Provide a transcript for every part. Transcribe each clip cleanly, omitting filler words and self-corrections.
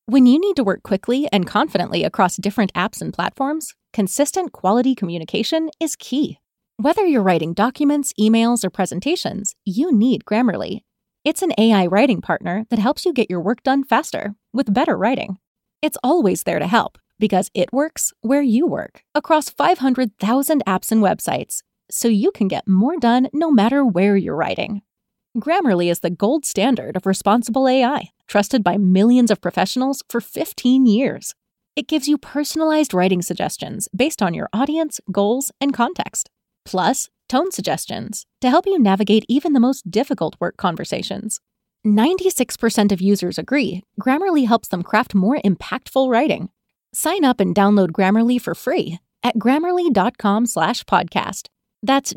When you need to work quickly and confidently across different apps and platforms, consistent quality communication is key. Whether you're writing documents, emails, or presentations, you need Grammarly. It's an AI writing partner that helps you get your work done faster with better writing. It's always there to help because it works where you work across 500,000 apps and websites, so you can get more done no matter where you're writing. Grammarly is the gold standard of responsible AI, trusted by millions of professionals for 15 years. It gives you personalized writing suggestions based on your audience, goals, and context. Plus, tone suggestions to help you navigate even the most difficult work conversations. 96% of users agree Grammarly helps them craft more impactful writing. Sign up and download Grammarly for free at grammarly.com/podcast. That's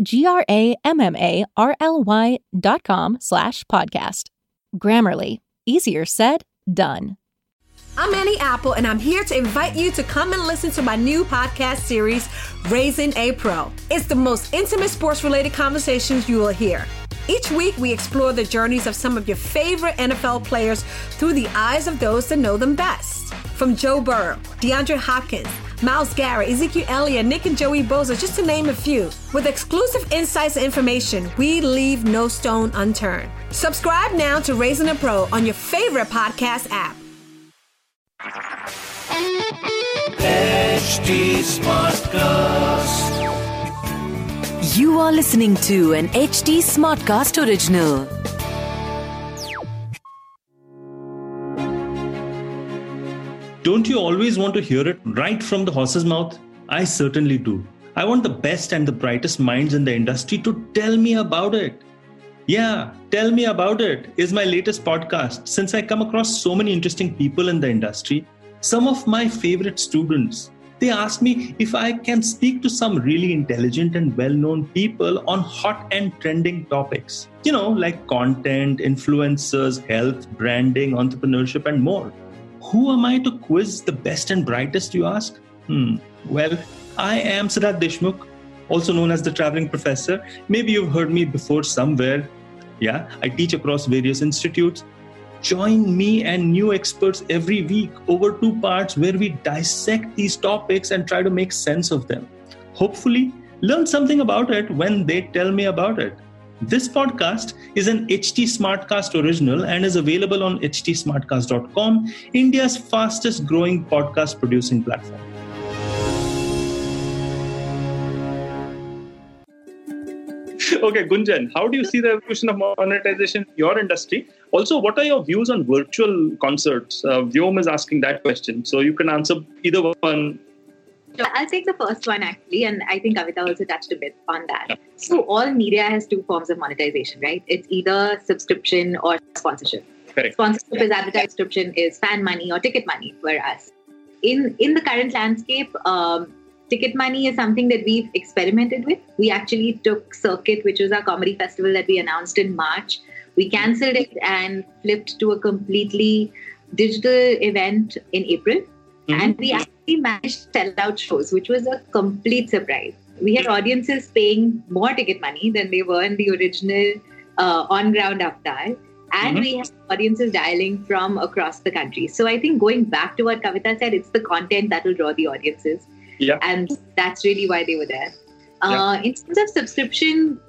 GRAMARLY.com/podcast. Grammarly. Easier said, done. I'm Annie Apple, and I'm here to invite you to come and listen to my new podcast series, Raising a Pro. It's the most intimate sports-related conversations you will hear. Each week, we explore the journeys of some of your favorite NFL players through the eyes of those that know them best. From Joe Burrow, DeAndre Hopkins, Myles Garrett, Ezekiel Elliott, Nick and Joey Bosa, just to name a few. With exclusive insights and information, we leave no stone unturned. Subscribe now to Raising a Pro on your favorite podcast app. HT Smartcast. You are listening to an HT Smartcast original. Don't you always want to hear it right from the horse's mouth? I certainly do. I want the best and the brightest minds in the industry to tell me about it. Yeah, Tell Me About It is my latest podcast. Since I come across so many interesting people in the industry, some of my favorite students, they ask me if I can speak to some really intelligent and well-known people on hot and trending topics. You know, like content, influencers, health, branding, entrepreneurship, and more. Who am I to quiz the best and brightest, you ask? Well, I am Siddharth Deshmukh, also known as the Traveling Professor. Maybe you've heard me before somewhere. Yeah, I teach across various institutes. Join me and new experts every week over 2 parts where we dissect these topics and try to make sense of them. Hopefully, learn something about it when they tell me about it. This podcast is an HT Smartcast original and is available on htsmartcast.com, India's fastest growing podcast producing platform. Okay, Gunjan, how do you see the evolution of monetization in your industry? Also, what are your views on virtual concerts? Vyom is asking that question, so you can answer either one. I'll take the first one actually, and I think Kavita also touched a bit on that. Yeah. So all media has 2 forms of monetization, right? It's either subscription or sponsorship. Correct. Sponsorship is advertising, subscription is fan money or ticket money for us. In the current landscape, ticket money is something that we've experimented with. We actually took Circuit, which was our comedy festival that we announced in March. We cancelled it and flipped to a completely digital event in April. Mm-hmm. And we actually managed to sell out shows, which was a complete surprise. We had audiences paying more ticket money than they were in the original on-ground avatar. And we had audiences dialing from across the country. So I think going back to what Kavita said, it's the content that will draw the audiences. Yeah. And that's really why they were there. In terms of subscription,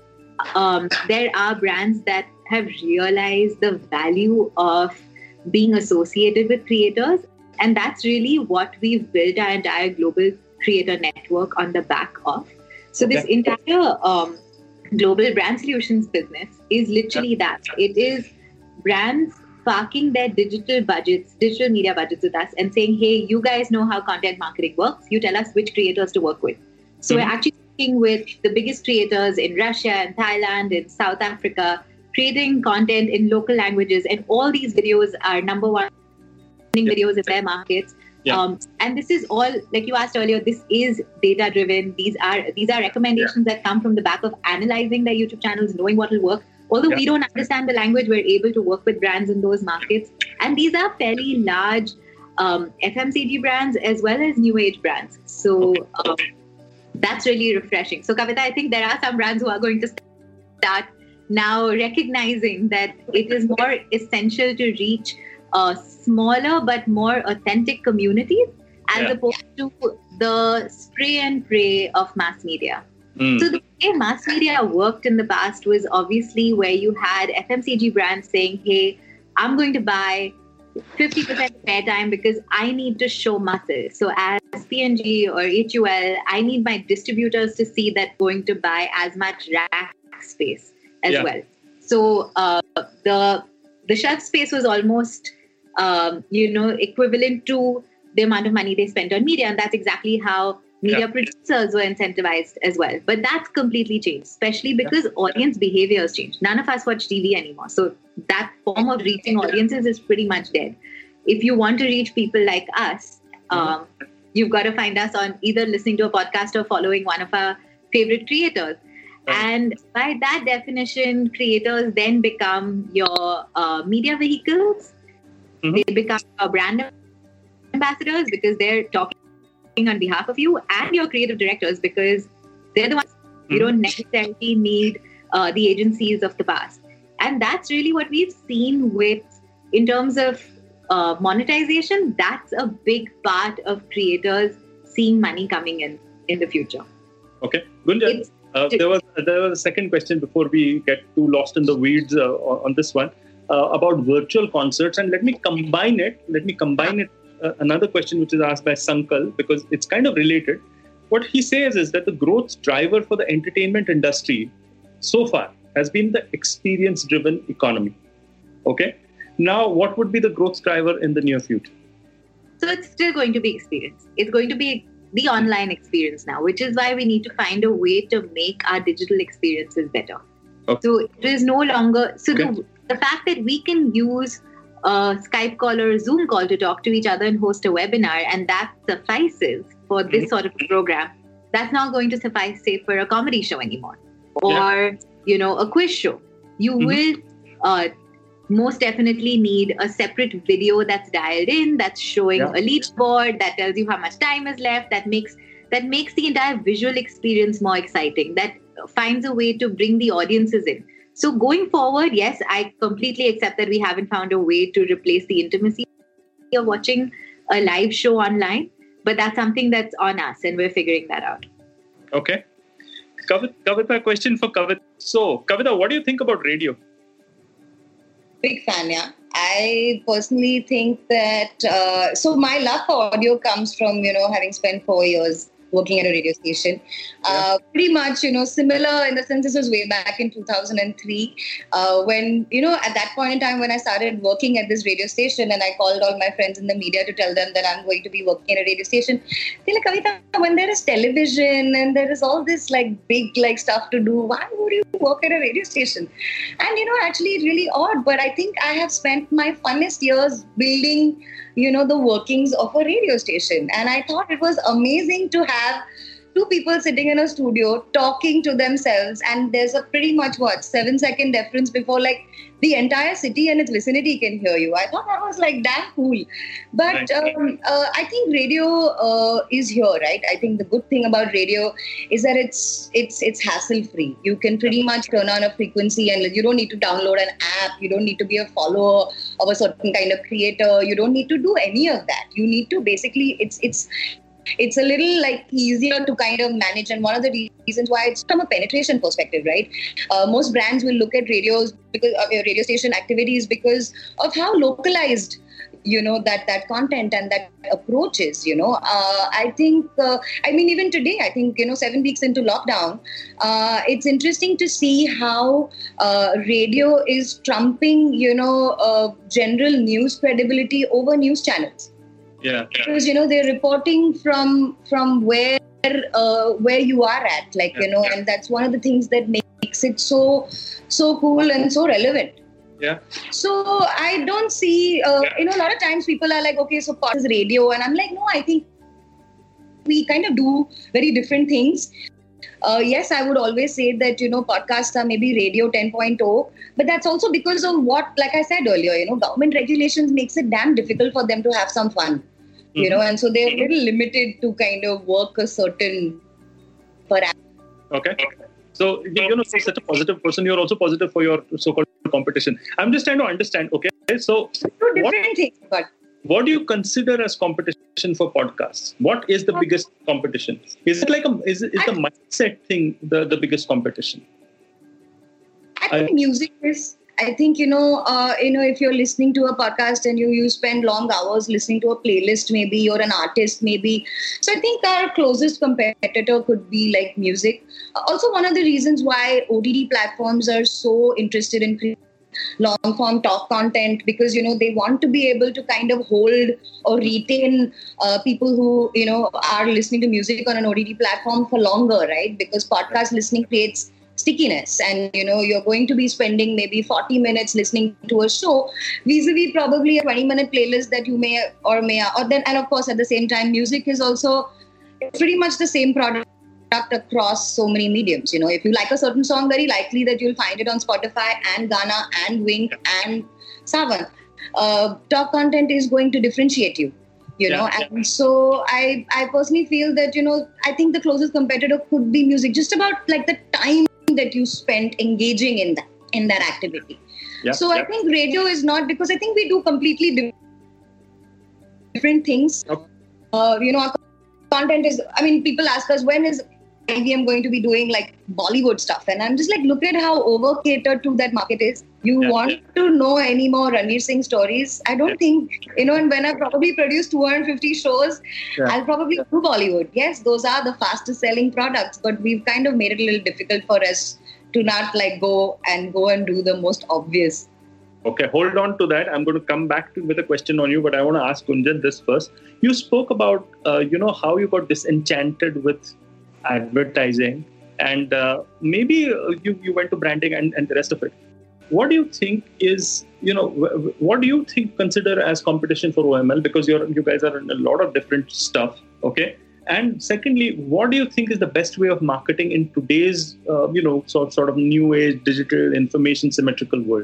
there are brands that have realized the value of being associated with creators. And that's really what we've built our entire global creator network on the back of. So this entire global brand solutions business is literally that. It is brands parking their digital media budgets with us and saying, hey, you guys know how content marketing works. You tell us which creators to work with. So we're actually working with the biggest creators in Russia and Thailand and South Africa, creating content in local languages. And all these videos are number 1 videos in their markets. And this is all, like you asked earlier, this is data driven. These are recommendations that come from the back of analyzing their YouTube channels, knowing what will work. Although we don't understand the language, we're able to work with brands in those markets. And these are fairly large FMCG brands as well as new age brands. So that's really refreshing. So Kavita, I think there are some brands who are going to start now recognizing that it is more essential to reach smaller but more authentic communities as opposed to the spray and pray of mass media. So the way mass media worked in the past was obviously where you had FMCG brands saying, hey, I'm going to buy 50% airtime because I need to show muscle. So as P&G or HUL, I need my distributors to see that going to buy as much rack space as well. So the shelf space was almost, equivalent to the amount of money they spent on media. And that's exactly how media producers were incentivized as well. But that's completely changed, especially because audience behavior has changed. None of us watch TV anymore. So that form of reaching audiences is pretty much dead. If you want to reach people like us, you've got to find us on either listening to a podcast or following one of our favorite creators. And by that definition, creators then become your media vehicles. They become your brand ambassadors because they're talking on behalf of you, and your creative directors because they're the ones you don't necessarily need the agencies of the past. And that's really what we've seen with, in terms of monetization, that's a big part of creators seeing money coming in the future. Okay, Gunjan, there was a second question before we get too lost in the weeds on this one about virtual concerts, and let me combine it. Another question which is asked by Sankal, because it's kind of related. What he says is that the growth driver for the entertainment industry so far has been the experience-driven economy. Okay? Now, what would be the growth driver in the near future? So it's still going to be experience. It's going to be the online experience now, which is why we need to find a way to make our digital experiences better. Okay. So it is no longer... So the fact that we can use a Skype call or a Zoom call to talk to each other and host a webinar, and that suffices for this sort of program, that's not going to suffice, say, for a comedy show anymore or, a quiz show. You will most definitely need a separate video that's dialed in, that's showing a leaderboard, that tells you how much time is left, that makes the entire visual experience more exciting, that finds a way to bring the audiences in. So going forward, yes, I completely accept that we haven't found a way to replace the intimacy of watching a live show online, but that's something that's on us and we're figuring that out. Okay. Kavita, question for Kavita. So, Kavita, what do you think about radio? Big fan, yeah. I personally think that, so my love for audio comes from, having spent 4 years working at a radio station. Pretty much, similar in the sense this was way back in 2003 when, at that point in time when I started working at this radio station and I called all my friends in the media to tell them that I'm going to be working at a radio station. They're like, Kavita, when there is television and there is all this big stuff to do, why would you work at a radio station? And, actually really odd, but I think I have spent my funnest years building the workings of a radio station. And I thought it was amazing to have two people sitting in a studio talking to themselves, and there's a pretty much 7-second difference before the entire city and its vicinity can hear you. I thought that was damn cool. But I think radio is here, right? I think the good thing about radio is that it's hassle-free. You can pretty much turn on a frequency and you don't need to download an app. You don't need to be a follower of a certain kind of creator. You don't need to do any of that. You need to basically, it's a little easier to kind of manage, and one of the reasons why it's from a penetration perspective, right? Most brands will look at radios because of your radio station activities because of how localized that content and that approach is. I think even today, I think 7 weeks into lockdown, it's interesting to see how radio is trumping general news credibility over news channels. Yeah. Because they're reporting from where you are at, and that's one of the things that makes it so cool and so relevant. Yeah. So I don't see, a lot of times people are like, okay, so podcast is radio, and I'm like, no, I think we kind of do very different things. Yes, I would always say that, podcasts are maybe radio 10.0, but that's also because of what, like I said earlier, government regulations makes it damn difficult for them to have some fun, and so they're a little limited to kind of work a certain parameter. Okay. So, you're such a positive person. You're also positive for your so-called competition. I'm just trying to understand, okay, So, Two different things, but what do you consider as competition for podcasts? What is the biggest competition? Is it like is the mindset thing the biggest competition? I think music is. I think if you're listening to a podcast and you spend long hours listening to a playlist, maybe you're an artist, maybe. So I think our closest competitor could be like music. Also, one of the reasons why OTT platforms are so interested in long form talk content, because they want to be able to kind of hold or retain people who are listening to music on an OTT platform for longer, right? Because podcast listening creates stickiness, and you're going to be spending maybe 40 minutes listening to a show vis-a-vis probably a 20-minute playlist that you may or then, and of course at the same time music is also pretty much the same product across so many mediums. If you like a certain song, very likely that you'll find it on Spotify and Gaana and Wynk and Saavn. Talk content is going to differentiate you. And so I personally feel that I think the closest competitor could be music, just about like the time that you spent engaging in that activity. I think radio is not, because I think we do completely different things. Our content is, people ask us, when is IVM going to be doing like Bollywood stuff? And I'm just like, look at how over catered to that market is. You want to know any more Ranveer Singh stories? I don't think, and when I probably produce 250 shows, I'll probably do Bollywood. Yes, those are the fastest selling products, but we've kind of made it a little difficult for us to not like go and do the most obvious. Okay, hold on to that. I'm going to come back with a question on you, but I want to ask Gunjan this first. You spoke about, how you got disenchanted with advertising, and maybe you went to branding and the rest of it. What do you think is, what do you think consider as competition for OML? Because you guys are in a lot of different stuff, okay? And secondly, what do you think is the best way of marketing in today's, sort of new age, digital, information symmetrical world?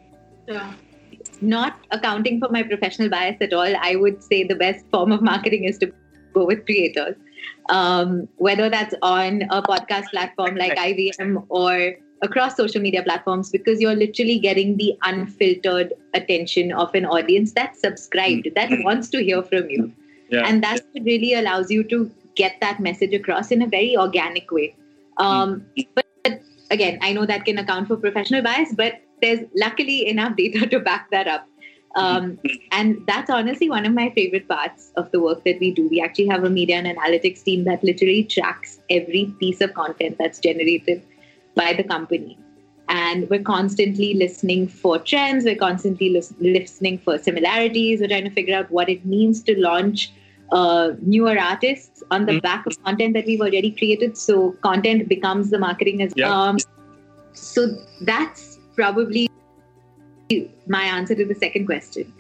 Not accounting for my professional bias at all, I would say the best form of marketing is to go with creators. Whether that's on a podcast platform like IVM or across social media platforms, because you're literally getting the unfiltered attention of an audience that's subscribed, that wants to hear from you. And that's what really allows you to get that message across in a very organic way. But again, I know that can account for professional bias, but there's luckily enough data to back that up. And that's honestly one of my favorite parts of the work that we do. We actually have a media and analytics team that literally tracks every piece of content that's generated by the company. And we're constantly listening for trends. We're constantly listening for similarities. We're trying to figure out what it means to launch newer artists on the back of content that we've already created. So content becomes the marketing as well. So that's probably my answer to the second question.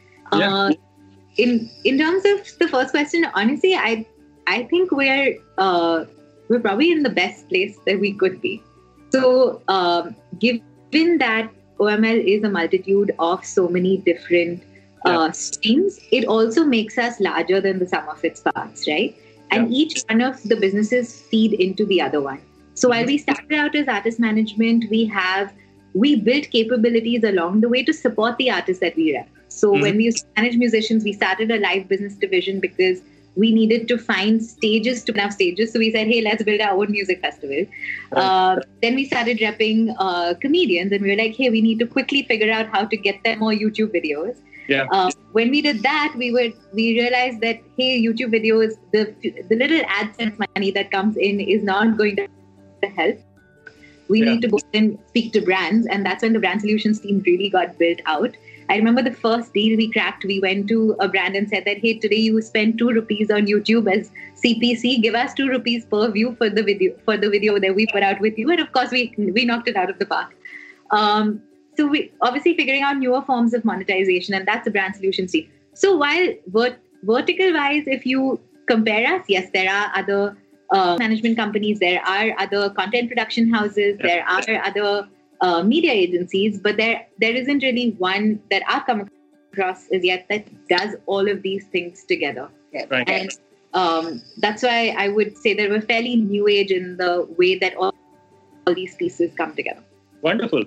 In terms of the first question, honestly, I think we're probably in the best place that we could be. So given that OML is a multitude of so many different streams, it also makes us larger than the sum of its parts, right? And each one of the businesses feed into the other one. So while we started out as artist management, we built capabilities along the way to support the artists that we rep. So when we used to manage musicians, we started a live business division because we needed to find stages to have stages. So we said, hey, let's build our own music festival. Then we started repping comedians, and we were like, hey, we need to quickly figure out how to get them more YouTube videos. When we did that, we realized that, hey, YouTube videos, the little AdSense money that comes in is not going to help. We need to go and speak to brands, and that's when the brand solutions team really got built out. I remember the first deal we cracked, we went to a brand and said that, hey, today you spend 2 rupees on YouTube as CPC, give us 2 rupees per view for the video that we put out with you. And of course, we knocked it out of the park. So we obviously figuring out newer forms of monetization, and that's the brand solutions team. So while vertical wise, if you compare us, yes, there are other management companies, there are other content production houses, there are other media agencies, but there isn't really one that I've come across as yet that does all of these things together. And that's why I would say that we're fairly new age in the way that all these pieces come together. Wonderful.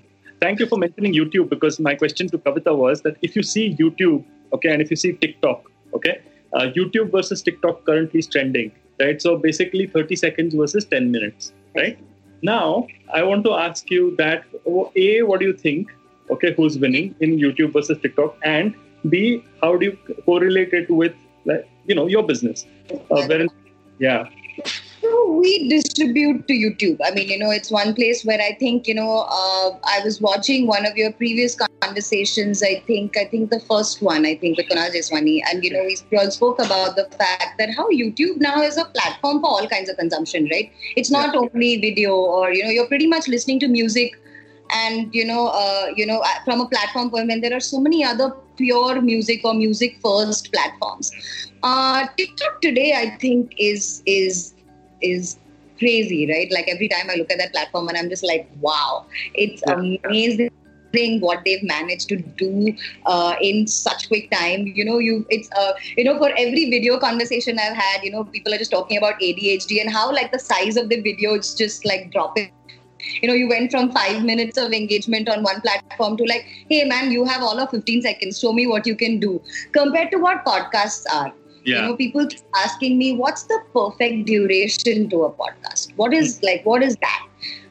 thank you for mentioning YouTube, because my question to Kavita was that if you see YouTube, okay, and if you see TikTok, okay, YouTube versus TikTok currently is trending, right? So basically 30 seconds versus 10 minutes, right? Now, I want to ask you that, A, what do you think, okay, who's winning in YouTube versus TikTok? And B, how do you correlate it with, your business? So we distribute to YouTube. I mean, it's one place where I think, I was watching one of your previous conversations. I think the first one, with Kunal Jeswani. And, we all spoke about the fact that how YouTube now is a platform for all kinds of consumption, right? It's not only video or, you're pretty much listening to music and, from a platform point when there are so many other pure music or music first platforms. TikTok today, I think, is crazy, right? Like every time I look at that platform and I'm just like, wow, it's amazing what they've managed to do in such quick time. For every video conversation I've had, people are just talking about ADHD and how like the size of the video is just like dropping. You went from 5 minutes of engagement on one platform to like, hey man, you have all of 15 seconds. Show me what you can do. Compared to what podcasts are. Yeah. People keep asking me, what's the perfect duration to a podcast? What is that?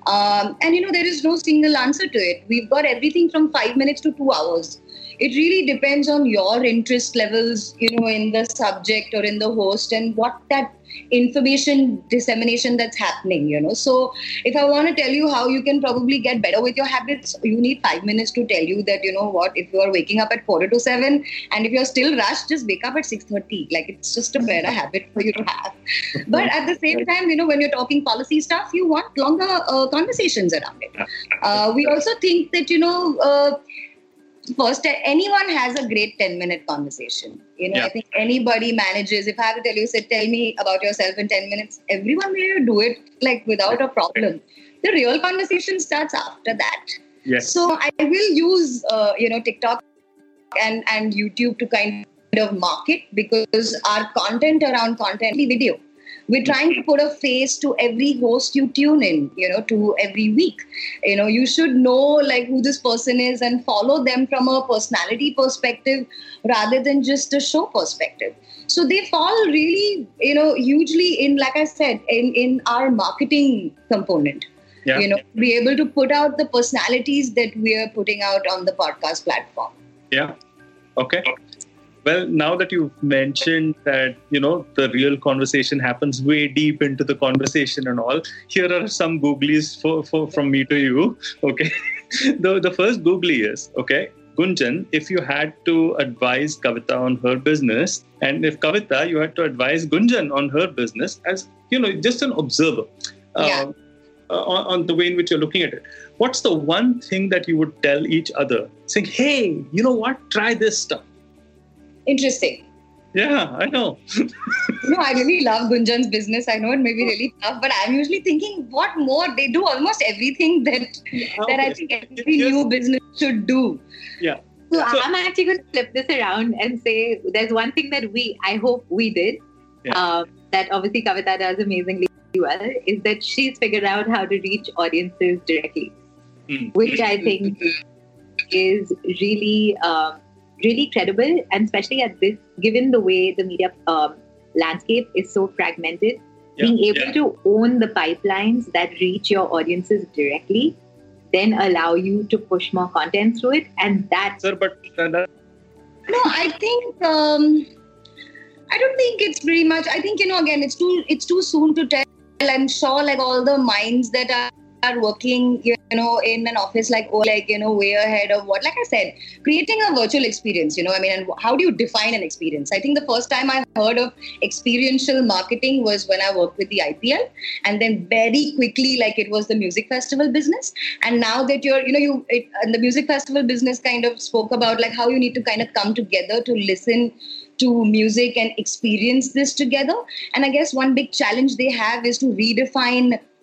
And there is no single answer to it. We've got everything from 5 minutes to 2 hours. It really depends on your interest levels, in the subject or in the host and what that information dissemination that's happening, So if I want to tell you how you can probably get better with your habits, you need 5 minutes to tell you that, if you are waking up at 4 to 7 and if you're still rushed, just wake up at 6:30. Like it's just a better habit for you to have. But at the same time, when you're talking policy stuff, you want longer conversations around it. We also think that, first, anyone has a great 10-minute conversation. I think anybody manages. If I have to tell you, tell me about yourself in 10 minutes, everyone will do it like without a problem. The real conversation starts after that. Yes. So I will use, TikTok and YouTube to kind of market because our content around content video. We're trying to put a face to every host you tune in, to every week. You should know like who this person is and follow them from a personality perspective rather than just a show perspective. So they fall really, hugely in, like I said, in our marketing component. Yeah. Be able to put out the personalities that we are putting out on the podcast platform. Yeah. Okay. Well, now that you've mentioned that, the real conversation happens way deep into the conversation and all, here are some googlies from me to you. Okay. The first googly is, okay, Gunjan, if you had to advise Kavita on her business, and if Kavita, you had to advise Gunjan on her business as, just an observer on the way in which you're looking at it, what's the one thing that you would tell each other? Saying, hey, you know what? Try this stuff. Interesting. Yeah, I know. I really love Gunjan's business. I know it may be really tough, but I'm usually thinking, what more? They do almost everything that I think every new business should do. Yeah. So I'm actually going to flip this around and say there's one thing that I hope we did, that obviously Kavita does amazingly well, is that she's figured out how to reach audiences directly, which I think is really... really credible, and especially at this, given the way the media landscape is so fragmented, being able to own the pipelines that reach your audiences directly, then allow you to push more content through it, and that. Sir, but no, I think I don't think it's very much. I think again, it's too soon to tell. I'm sure, like all the minds that are working, in an office way ahead of what, like I said, creating a virtual experience, and how do you define an experience? I think the first time I heard of experiential marketing was when I worked with the IPL, and then very quickly, it was the music festival business. And now that and the music festival business kind of spoke about how you need to kind of come together to listen to music and experience this together. And I guess one big challenge they have is to redefine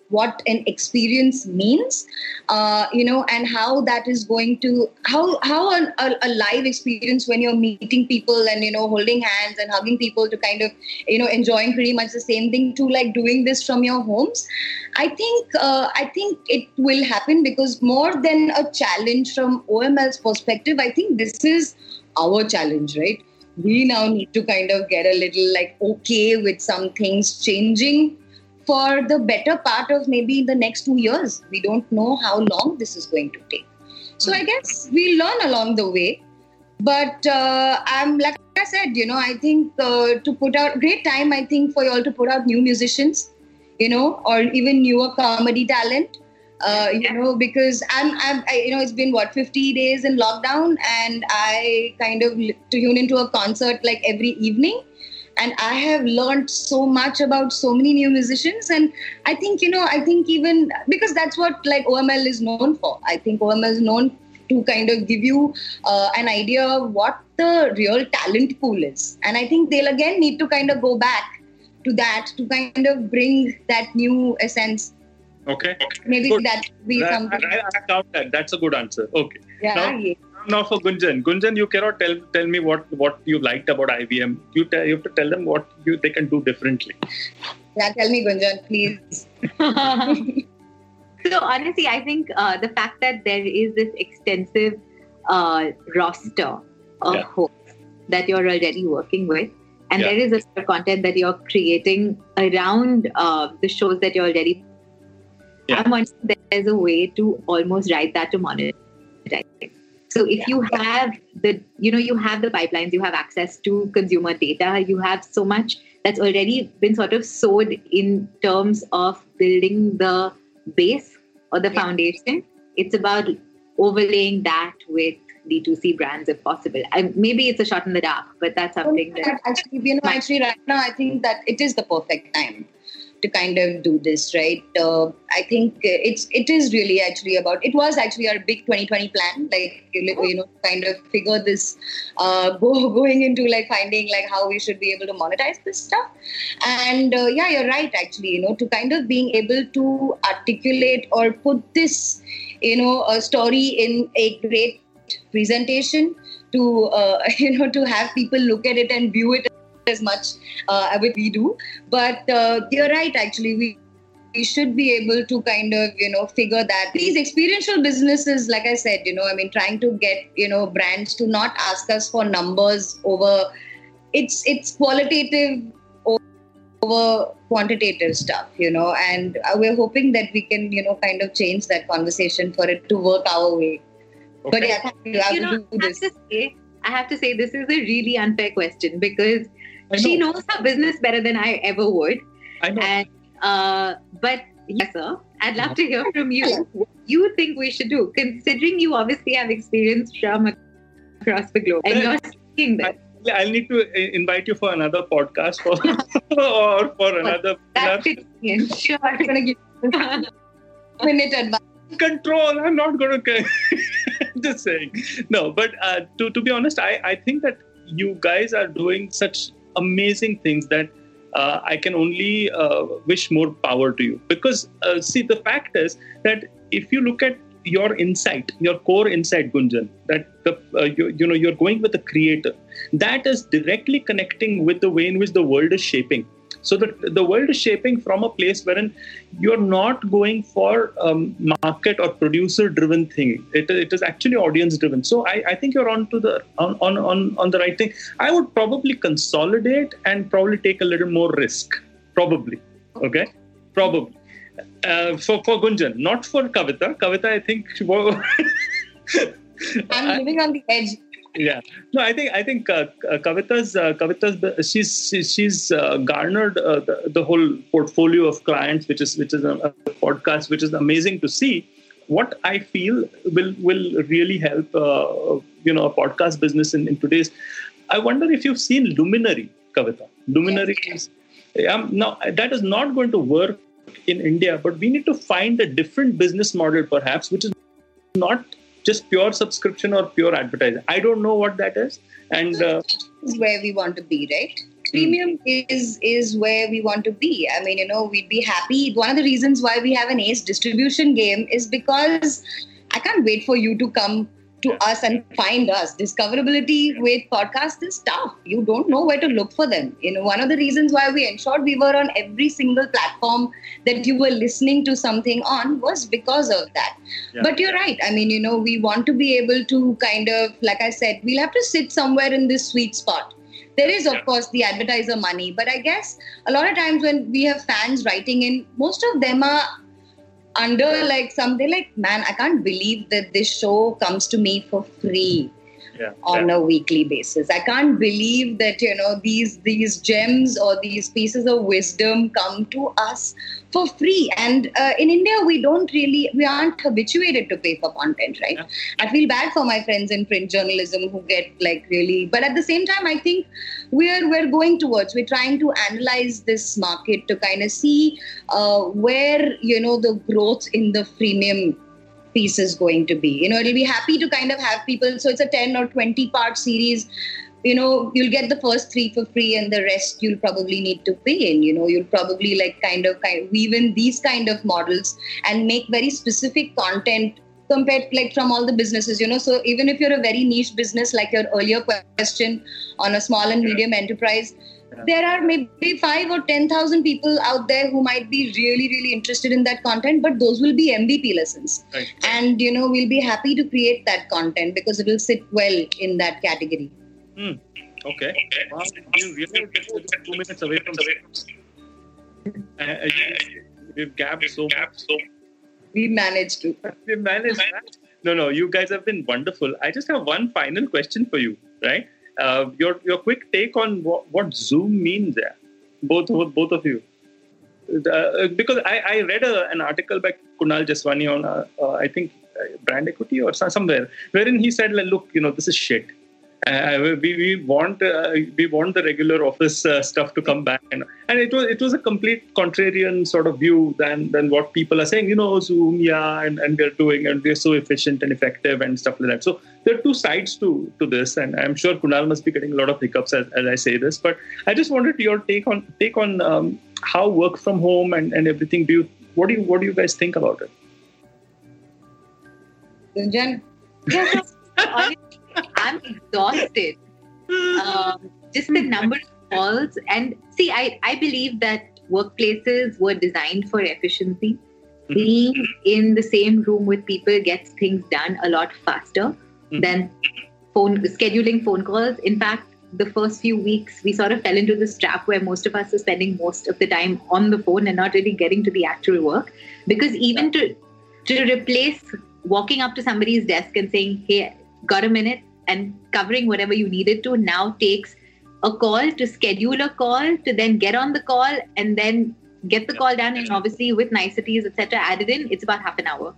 what an experience means, and how that is going to, how a live experience when you're meeting people and, holding hands and hugging people to kind of, enjoying pretty much the same thing to like doing this from your homes. I think it will happen because more than a challenge from OML's perspective, I think this is our challenge, right? We now need to kind of get a little like okay with some things changing for the better part of maybe the next 2 years. We don't know how long this is going to take. So I guess we'll learn along the way. But I'm like I said, I think to put out great time, I think for you all to put out new musicians, or even newer comedy talent. Because it's been 50 days in lockdown, and I kind of tune into a concert like every evening, and I have learned so much about so many new musicians. And I think, even because that's what like OML is known for. I think OML is known to kind of give you an idea of what the real talent pool is. And I think they'll again need to kind of go back to that to kind of bring that new essence. Okay. Maybe good. That be something. I count that. That's a good answer. Okay. Yeah. Now for Gunjan. Gunjan, you cannot tell me what you liked about IVM. You have to tell them what they can do differently. Yeah, tell me, Gunjan, please. So honestly, I think the fact that there is this extensive roster of hosts that you're already working with, and there is a content that you're creating around the shows that you're already. I'm wondering if there's a way to almost write that to monetize. So if you have you have the pipelines, you have access to consumer data, you have so much that's already been sort of sowed in terms of building the base or the foundation. It's about overlaying that with D2C brands if possible. Maybe it's a shot in the dark, but that's something that actually right now I think that it is the perfect time to kind of do this, right? I think it is really actually it was actually our big 2020 plan, like, kind of figure this, going into like finding like how we should be able to monetize this stuff. And you're right, actually, to kind of being able to articulate or put this, a story in a great presentation to, to have people look at it and view it as much as we do. But you're right, actually, we should be able to kind of, figure that these experiential businesses, like I said, trying to get, brands to not ask us for numbers over, it's qualitative over quantitative stuff, and we're hoping that we can, kind of change that conversation for it to work our way. Okay. But yeah, you have to do this. I have to say this is a really unfair question because she knows her business better than I ever would. I know. And, but yes, sir, I'd love to hear from you. What you think we should do, considering you obviously have experience from across the globe and you're speaking there. I'll need to invite you for another podcast or for another. That's it. Sure. I'm going to give you a minute advice. Control. I'm not going to. Just saying. No, but to be honest, I think that you guys are doing such amazing things that I can only wish more power to you. Because see, the fact is that if you look at your insight, your core insight, Gunjan, that you're going with the creator, that is directly connecting with the way in which the world is shaping. So the world is shaping from a place wherein you're not going for market or producer-driven thing. It is actually audience-driven. So I think you're on to the on the right thing. I would probably consolidate and probably take a little more risk. Probably, okay, probably for Gunjan, not for Kavita. Kavita, I think. I'm living on the edge. Yeah, no, I think Kavita's she's garnered the whole portfolio of clients, which is a podcast, which is amazing to see. What I feel will really help a podcast business in today's. I wonder if you've seen Luminary, Kavita. Luminary is now that is not going to work in India, but we need to find a different business model, perhaps, which is not just pure subscription or pure advertising. I don't know what that is. And this is where we want to be, right? Premium is where we want to be. I mean, we'd be happy. One of the reasons why we have an Ace distribution game is because I can't wait for you to come to us and find us. Discoverability with podcasts is tough. You don't know where to look for them. One of the reasons why we ensured we were on every single platform that you were listening to something on was because of that. Yeah. But you're right. I mean, we want to be able to kind of, like I said, we'll have to sit somewhere in this sweet spot. There is, of course, the advertiser money. But I guess a lot of times when we have fans writing in, most of them are under like something like, man, I can't believe that this show comes to me for free on a weekly basis. I can't believe that, these gems or these pieces of wisdom come to us for free. And in India, we aren't habituated to pay for content, right? Yeah. I feel bad for my friends in print journalism who get but at the same time, I think we're trying to analyze this market to kind of see where, the growth in the freemium piece is going to be. It'll be happy to kind of have people. So it's a 10 or 20 part series. You'll get the first 3 for free and the rest you'll probably need to pay in. You'll probably kind of weave in these kind of models and make very specific content compared from all the businesses, So even if you're a very niche business, like your earlier question on a small and medium enterprise, there are maybe 5 or 10,000 people out there who might be really, really interested in that content, but those will be MVP lessons. Right. And, we'll be happy to create that content because it will sit well in that category. Okay. Wow. You really are 2 minutes away from we've gapped so much. We managed to. We managed that. No, you guys have been wonderful. I just have one final question for you, right? Your quick take on what Zoom means there, both of you. Because I read an article by Kunal Jaswani on, I think, Brand Equity or somewhere, wherein he said, look, this is shit. We want the regular office stuff to come back, and it was a complete contrarian sort of view than what people are saying. Zoom, and they're doing, and they're so efficient and effective and stuff like that. So there are two sides to this, and I'm sure Kunal must be getting a lot of hiccups as I say this. But I just wanted your take on how work from home and everything. What do you guys think about it? Gunjan? I'm exhausted. Just the number of calls. And see, I believe that workplaces were designed for efficiency. Mm-hmm. Being in the same room with people gets things done a lot faster than scheduling phone calls. In fact, the first few weeks, we sort of fell into this trap where most of us are spending most of the time on the phone and not really getting to the actual work. Because even to replace walking up to somebody's desk and saying, hey, got a minute, and covering whatever you needed to now takes a call to schedule a call to then get on the call and then get the call done, and obviously with niceties, etc. added in, it's about half an hour.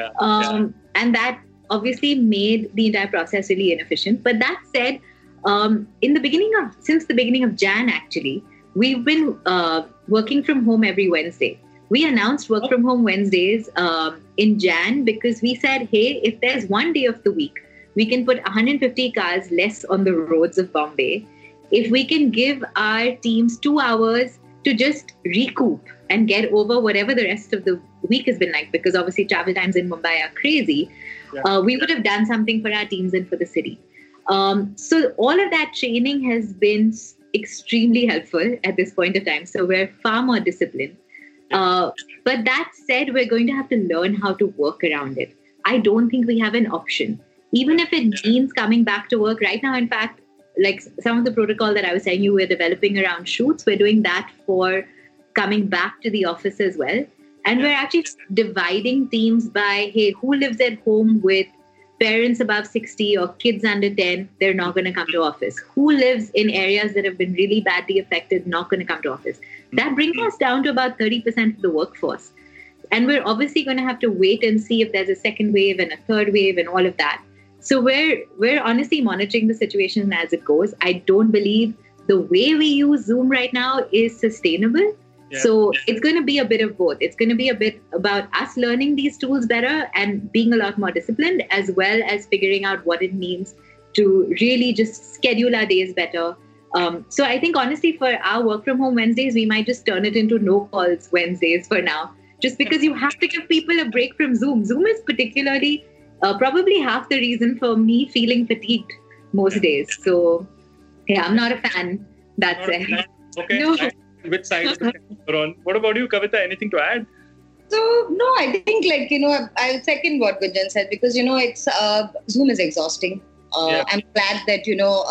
And that obviously made the entire process really inefficient. But that said, since the beginning of Jan, actually, we've been working from home every Wednesday. We announced work from home Wednesdays in Jan because we said, hey, if there's one day of the week we can put 150 cars less on the roads of Bombay, if we can give our teams 2 hours to just recoup and get over whatever the rest of the week has been like, because obviously travel times in Mumbai are crazy, we would have done something for our teams and for the city. So all of that training has been extremely helpful at this point of time. So we're far more disciplined. But that said, we're going to have to learn how to work around it. I don't think we have an option. Even if it means coming back to work right now, in fact, like some of the protocol that I was saying we're developing around shoots, we're doing that for coming back to the office as well. And we're actually dividing teams by, hey, who lives at home with parents above 60 or kids under 10, they're not going to come to office. Who lives in areas that have been really badly affected, not going to come to office. That brings us down to about 30% of the workforce. And we're obviously going to have to wait and see if there's a second wave and a third wave and all of that. So we're honestly monitoring the situation as it goes. I don't believe the way we use Zoom right now is sustainable. So it's going to be a bit of both. It's going to be a bit about us learning these tools better and being a lot more disciplined, as well as figuring out what it means to really just schedule our days better, So I think honestly for our work from home Wednesdays, we might just turn it into no calls Wednesdays for now. Just because you have to give people a break from Zoom. Zoom is particularly probably half the reason for me feeling fatigued most days. So yeah, I'm not a fan. That's it. Okay. No. Which side is it on? What about you, Kavita? Anything to add? So, no, I think I'll second what Gunjan said because, it's Zoom is exhausting. I'm glad that,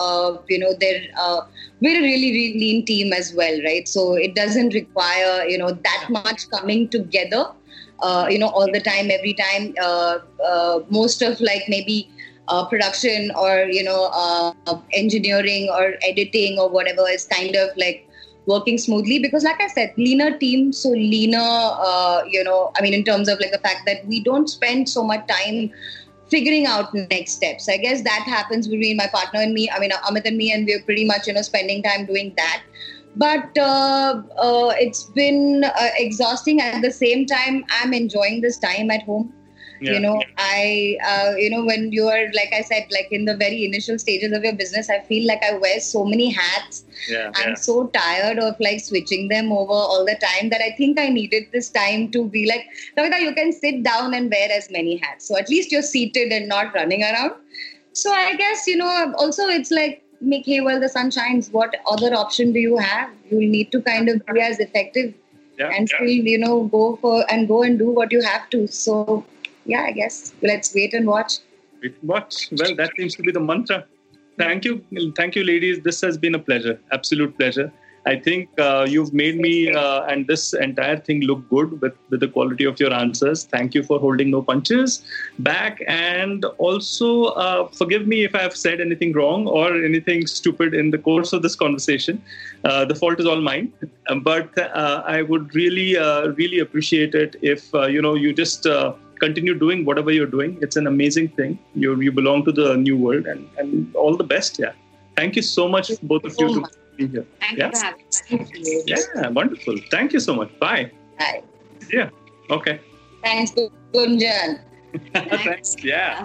we're a really, really lean team as well, right? So it doesn't require, that much coming together, all the time, every time. Most of maybe production or, engineering or editing or whatever is kind of working smoothly because like I said, leaner team, so leaner, in terms of the fact that we don't spend so much time figuring out next steps. I guess that happens between my partner and me, Amit and me, and we're pretty much, spending time doing that. But it's been exhausting. At the same time, I'm enjoying this time at home. I when you are, like I said, in the very initial stages of your business, I feel like I wear so many hats. I'm so tired of switching them over all the time that I think I needed this time to be like, Kavita, you can sit down and wear as many hats. So at least you're seated and not running around. So I guess, also it's make hay while the sun shines. What other option do you have? You need to kind of be as effective and still, go and do what you have to. So yeah, I guess let's wait and watch. Well, that seems to be the mantra. Thank you, ladies. This has been a pleasure, absolute pleasure. I think you've made me and this entire thing look good with the quality of your answers. Thank you for holding no punches back, and also forgive me if I have said anything wrong or anything stupid in the course of this conversation. The fault is all mine. But I would really, really appreciate it if you just continue doing whatever you're doing. It's an amazing thing. You belong to the new world, and all the best. Yeah. Thank you so much, both of you, to be here. Thank you for having us. Yeah, wonderful. Thank you so much. Bye. Bye. Yeah. Okay. Thanks, Gunjan. Thanks. Yeah.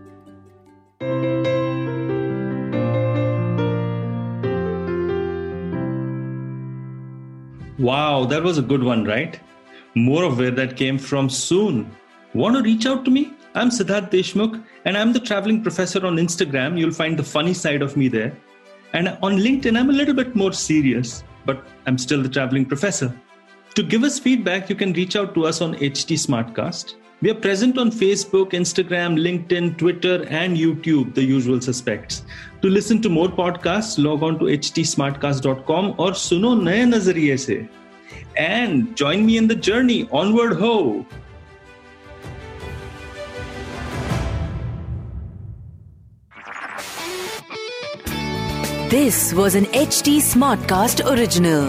Wow, that was a good one, right? More of where that came from soon. Want to reach out to me? I'm Siddharth Deshmukh, and I'm the traveling professor on Instagram. You'll find the funny side of me there. And on LinkedIn, I'm a little bit more serious, but I'm still the traveling professor. To give us feedback, you can reach out to us on HT Smartcast. We are present on Facebook, Instagram, LinkedIn, Twitter, and YouTube, the usual suspects. To listen to more podcasts, log on to htsmartcast.com or suno naye nazariye se. And join me in the journey. Onward ho! This was an HT Smartcast original.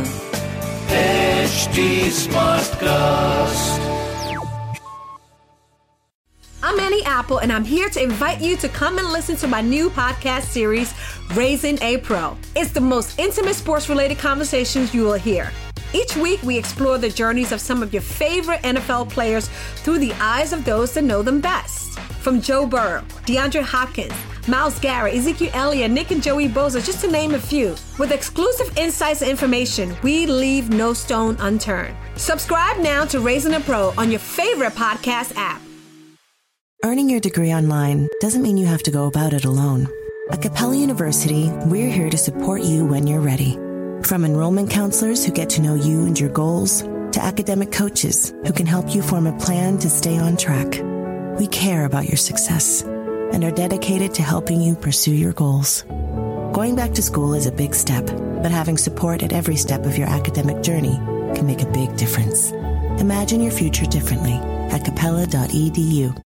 HT Smartcast. I'm Annie Apple, and I'm here to invite you to come and listen to my new podcast series, Raising a Pro. It's the most intimate sports-related conversations you will hear. Each week, we explore the journeys of some of your favorite NFL players through the eyes of those that know them best. From Joe Burrow, DeAndre Hopkins, Myles Garrett, Ezekiel Elliott, Nick and Joey Bosa, just to name a few. With exclusive insights and information, we leave no stone unturned. Subscribe now to Raising a Pro on your favorite podcast app. Earning your degree online doesn't mean you have to go about it alone. At Capella University, we're here to support you when you're ready. From enrollment counselors who get to know you and your goals, to academic coaches who can help you form a plan to stay on track. We care about your success and are dedicated to helping you pursue your goals. Going back to school is a big step, but having support at every step of your academic journey can make a big difference. Imagine your future differently at capella.edu.